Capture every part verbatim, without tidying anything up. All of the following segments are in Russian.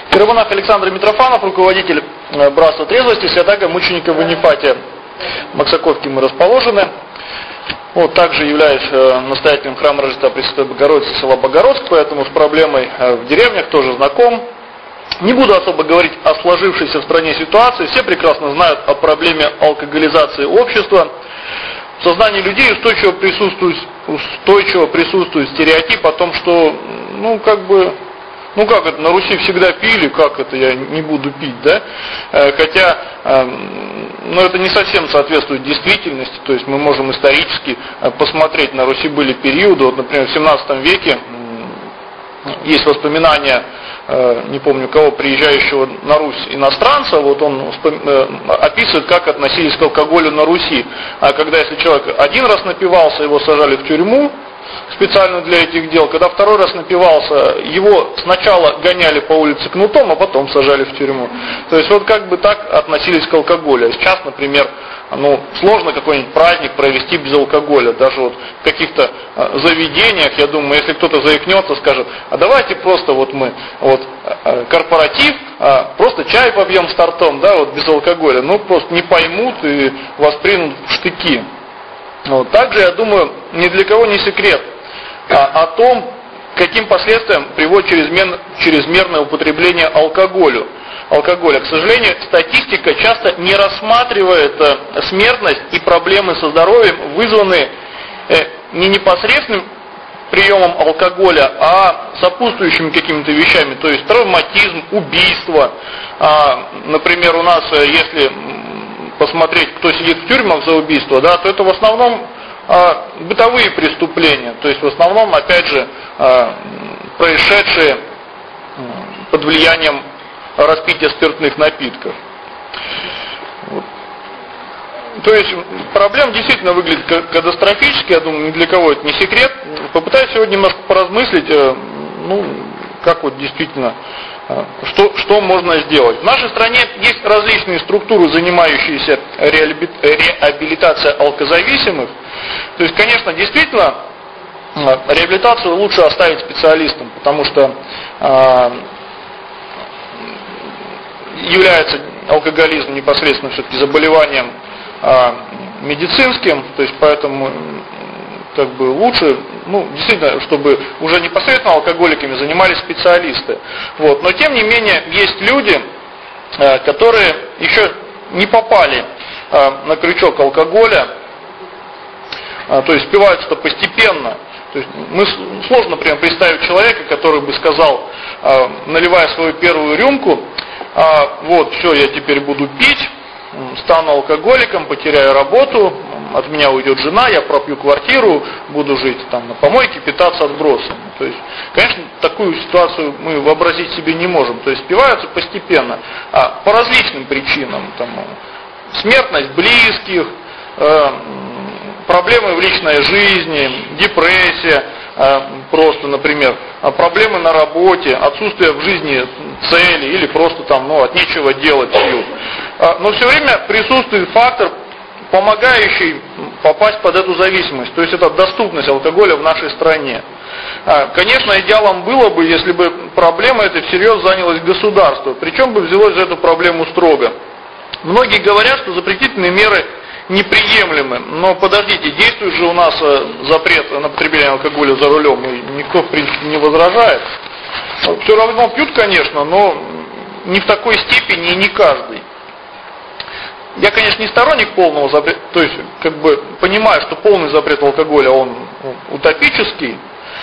Иеромонах Александр Митрофанов, руководитель Братства трезвости, святаго мученика в Ифате. В Максаковке мы расположены. Вот, также являюсь э, настоятелем храма Рождества Пресвятой Богородицы села Богородск, поэтому с проблемой э, в деревнях тоже знаком. Не буду особо говорить о сложившейся в стране ситуации. Все прекрасно знают о проблеме алкоголизации общества. В сознании людей устойчиво присутствует, устойчиво присутствует стереотип о том, что, ну, как бы, ну, как это, на Руси всегда пили, как это, я не буду пить, да? Хотя, ну, это не совсем соответствует действительности, то есть мы можем исторически посмотреть, на Руси были периоды, вот, например, в семнадцатом веке есть воспоминания, не помню кого, приезжающего на Русь иностранца, вот он описывает, как относились к алкоголю на Руси. А когда, если человек один раз напивался, его сажали в тюрьму, специально для этих дел. Когда второй раз напивался, его сначала гоняли по улице кнутом, а потом сажали в тюрьму. То есть вот как бы так относились к алкоголю. Сейчас, например, ну, сложно какой-нибудь праздник провести без алкоголя. Даже вот в каких-то заведениях, я думаю, если кто-то заикнется, скажет, а давайте просто вот мы, вот корпоратив, просто чай попьем с тортом, да, вот без алкоголя. Ну, просто не поймут и воспримут в штыки. Вот. Также, я думаю, ни для кого не секрет а, о том, каким последствиям приводит чрезмер, чрезмерное употребление алкоголю. алкоголя. К сожалению, статистика часто не рассматривает э, смертность и проблемы со здоровьем, вызванные э, не непосредственным приемом алкоголя, а сопутствующими какими-то вещами, то есть травматизм, убийство. А, например, у нас, если посмотреть, кто сидит в тюрьмах за убийство, да, то это в основном а, бытовые преступления, то есть в основном, опять же, а, происшедшие под влиянием распития спиртных напитков. Вот. То есть проблема действительно выглядит катастрофически, я думаю, ни для кого это не секрет. Попытаюсь сегодня немножко поразмыслить, ну, как вот действительно, что, что можно сделать. В нашей стране есть различные структуры, занимающиеся реабилитацией алкозависимых. То есть, конечно, действительно, реабилитацию лучше оставить специалистам, потому что э, является алкоголизм непосредственно все-таки заболеванием э, медицинским, то есть поэтому как бы лучше, ну, действительно, чтобы уже непосредственно алкоголиками занимались специалисты. Вот. Но тем не менее есть люди, э, которые еще не попали э, на крючок алкоголя, э, то есть спиваются-то постепенно. То есть мы, сложно, например, представить человека, который бы сказал, э, наливая свою первую рюмку, э, вот, все, я теперь буду пить, стану алкоголиком, потеряю работу, от меня уйдет жена, я пропью квартиру, буду жить там на помойке, питаться отбросами. То есть, конечно, такую ситуацию мы вообразить себе не можем. То есть спиваются постепенно, а по различным причинам. Там, смертность близких, э, проблемы в личной жизни, депрессия, э, просто, например, проблемы на работе, отсутствие в жизни цели или просто там, ну, от нечего делать пьют. Но все время присутствует фактор, помогающий попасть под эту зависимость, то есть это доступность алкоголя в нашей стране. Конечно, идеалом было бы, если бы проблема эта всерьез занялась государство, причем бы взялось за эту проблему строго. Многие говорят, что запретительные меры неприемлемы, но подождите, действует же у нас запрет на потребление алкоголя за рулем, и никто в принципе не возражает. Все равно пьют, конечно, но не в такой степени и не каждый. Я, конечно, не сторонник полного запрета, то есть, как бы, понимаю, что полный запрет алкоголя, он утопический,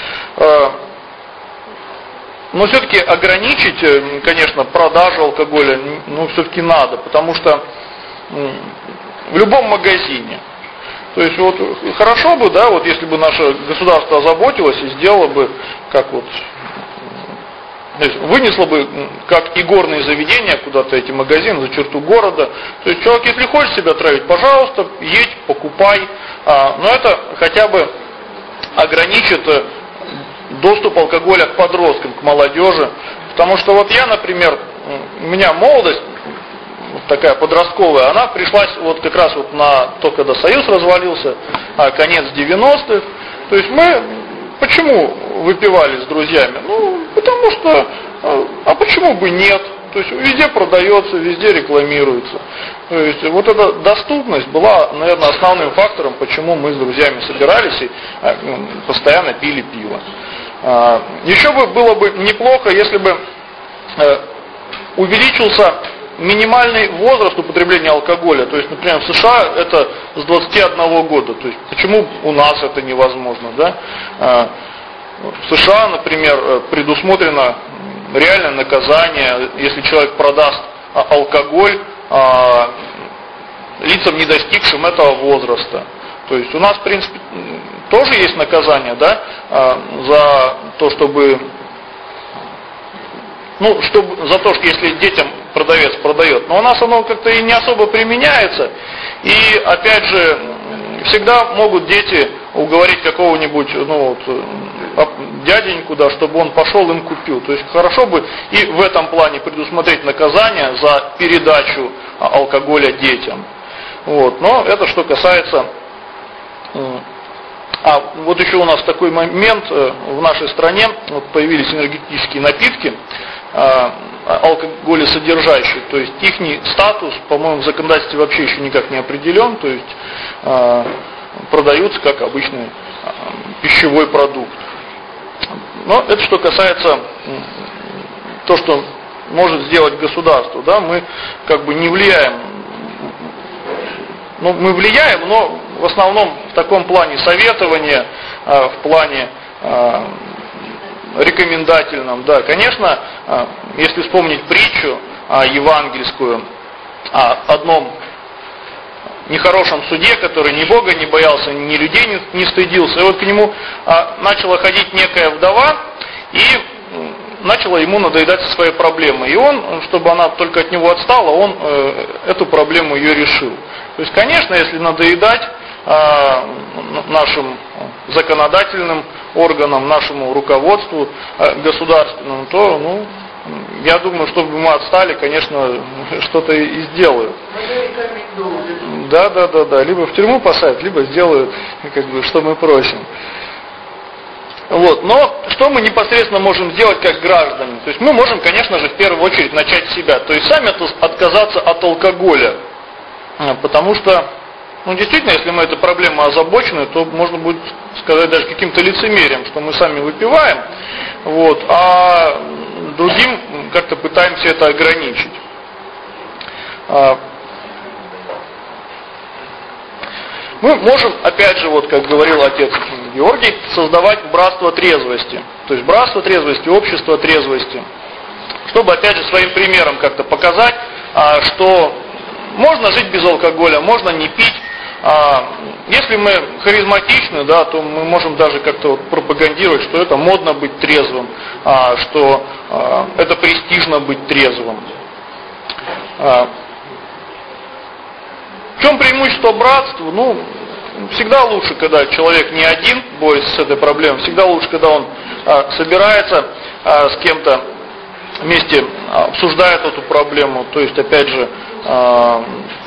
но все-таки ограничить, конечно, продажу алкоголя, ну, все-таки надо, потому что в любом магазине, то есть, вот, хорошо бы, да, вот, если бы наше государство озаботилось и сделало бы, как вот, то есть вынесло бы, как игорные заведения, куда-то эти магазины за черту города. То есть человек, если хочет себя травить, пожалуйста, едь, покупай. А, но это хотя бы ограничит доступ алкоголя к подросткам, к молодежи. Потому что вот я, например, у меня молодость такая подростковая, она пришлась вот как раз вот на то, когда Союз развалился, конец девяностых. То есть мы почему выпивали с друзьями? Ну, потому что а почему бы нет? То есть везде продается, везде рекламируется. То есть вот эта доступность была, наверное, основным фактором, почему мы с друзьями собирались и постоянно пили пиво. Еще бы было бы неплохо, если бы увеличился минимальный возраст употребления алкоголя. То есть, например, в США это с двадцати одного года. То есть, почему у нас это невозможно? Да? В США, например, предусмотрено реальное наказание, если человек продаст алкоголь лицам, не достигшим этого возраста. То есть у нас, в принципе, тоже есть наказание, да, за то, чтобы, ну, чтобы, за то, что если детям продавец продает, но у нас оно как-то и не особо применяется, и опять же, всегда могут дети уговорить какого-нибудь, ну, вот, дяденьку, да, чтобы он пошел им купил. То есть хорошо бы и в этом плане предусмотреть наказание за передачу алкоголя детям. Вот. Но это что касается... А вот еще у нас такой момент в нашей стране, вот появились энергетические напитки, алкоголесодержащие, то есть их статус, по-моему, в законодательстве вообще еще никак не определен, то есть продаются как обычный пищевой продукт. Но это что касается то, что может сделать государство, да, мы как бы не влияем, ну мы влияем, но в основном в таком плане советования, в плане рекомендательном, да, конечно, если вспомнить притчу евангельскую о одном нехорошем суде, который ни Бога не боялся, ни людей не, не стыдился. И вот к нему а, начала ходить некая вдова и начала ему надоедать со своей проблемой. И он, чтобы она только от него отстала, он э, эту проблему ее решил. То есть, конечно, если надоедать э, нашим законодательным органам, нашему руководству э, государственному, то, ну, я думаю, чтобы мы отстали, конечно, что-то и сделают. Да, да, да, да. Либо в тюрьму посадят, либо сделают, как бы, что мы просим. Вот. Но что мы непосредственно можем сделать как граждане? То есть мы можем, конечно же, в первую очередь начать с себя. То есть сами отказаться от алкоголя. Потому что, ну, действительно, если мы этой проблемой озабочены, то можно будет сказать даже каким-то лицемерием, что мы сами выпиваем, вот, а другим как-то пытаемся это ограничить. Мы можем, опять же, вот как говорил отец Георгий, создавать братство трезвости. То есть братство трезвости, общество трезвости. Чтобы, опять же, своим примером как-то показать, что можно жить без алкоголя, можно не пить. Если мы харизматичны, да, то мы можем даже как-то вот пропагандировать, что это модно быть трезвым, что это престижно быть трезвым. В чем преимущество братства? Ну, всегда лучше, когда человек не один борется с этой проблемой, всегда лучше, когда он а, собирается а, с кем-то вместе, а, обсуждает эту проблему. То есть, опять же, а,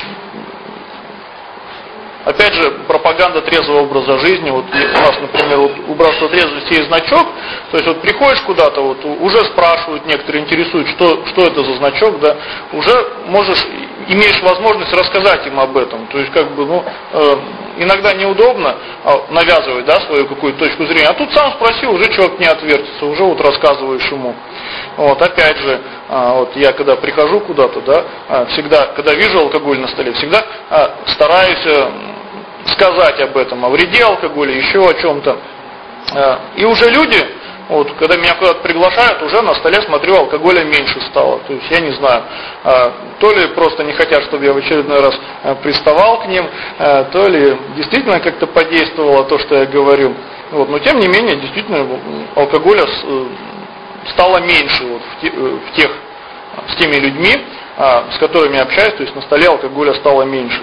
опять же, пропаганда трезвого образа жизни. Вот у нас, например, вот у братства трезвости есть значок. То есть, вот приходишь куда-то, вот уже спрашивают, некоторые интересуют, что, что это за значок, да, уже можешь, имеешь возможность рассказать им об этом. То есть, как бы, ну, э, иногда неудобно навязывать, да, свою какую-то точку зрения. А тут сам спросил, уже человек не отвертится, уже вот рассказываешь ему. Вот, опять же, э, вот я когда прихожу куда-то, да, э, всегда, когда вижу алкоголь на столе, всегда э, стараюсь э, сказать об этом, о вреде алкоголя, еще о чем-то. Э, и уже люди, вот, когда меня куда-то приглашают, уже на столе, смотрю, алкоголя меньше стало. То есть, я не знаю, то ли просто не хотят, чтобы я в очередной раз приставал к ним, то ли действительно как-то подействовало то, что я говорю. Вот, но тем не менее, действительно, алкоголя стало меньше вот, в тех, с теми людьми, с которыми я общаюсь, то есть на столе алкоголя стало меньше.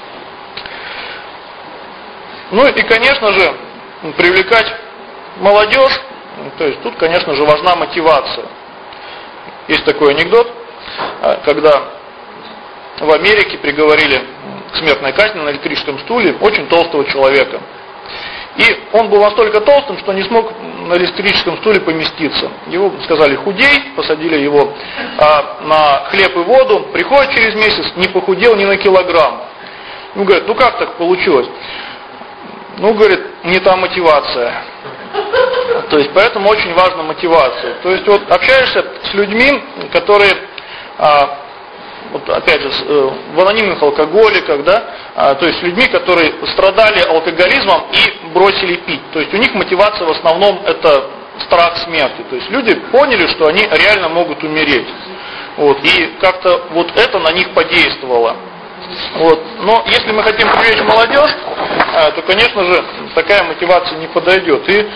Ну и, конечно же, привлекать молодежь. То есть тут, конечно же, важна мотивация. Есть такой анекдот, когда в Америке приговорили к смертной казни на электрическом стуле очень толстого человека. И он был настолько толстым, что не смог на электрическом стуле поместиться. Его сказали худей, посадили его а, на хлеб и воду, приходит через месяц, не похудел ни на килограмм. Ну, говорит, ну как так получилось? Ну, говорит, не та мотивация. То есть, поэтому очень важна мотивация. То есть, вот общаешься с людьми, которые, а, вот опять же, в анонимных алкоголиках, да, а, то есть, людьми, которые страдали алкоголизмом и бросили пить. То есть, у них мотивация в основном это страх смерти. То есть, люди поняли, что они реально могут умереть. Вот, и как-то вот это на них подействовало. Вот. Но если мы хотим привлечь молодежь, то, конечно же, такая мотивация не подойдет. И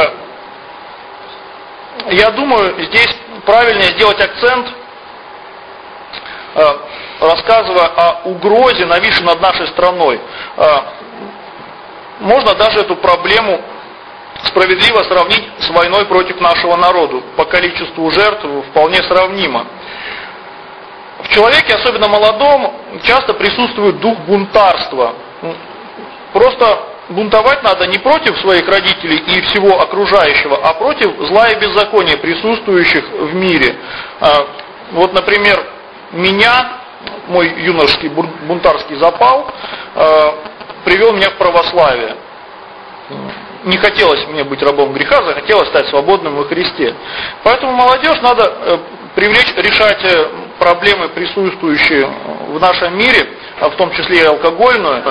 я думаю, здесь правильнее сделать акцент, рассказывая о угрозе, нависшей над нашей страной. Можно даже эту проблему справедливо сравнить с войной против нашего народа. По количеству жертв вполне сравнимо. В человеке, особенно молодом, часто присутствует дух бунтарства. Просто бунтовать надо не против своих родителей и всего окружающего, а против зла и беззакония, присутствующих в мире. Вот, например, меня, мой юношеский бунтарский запал, привел меня к православию. Не хотелось мне быть рабом греха, захотелось стать свободным во Христе. Поэтому молодежь надо привлечь, решать проблемы, присутствующие в нашем мире, в том числе и алкогольную.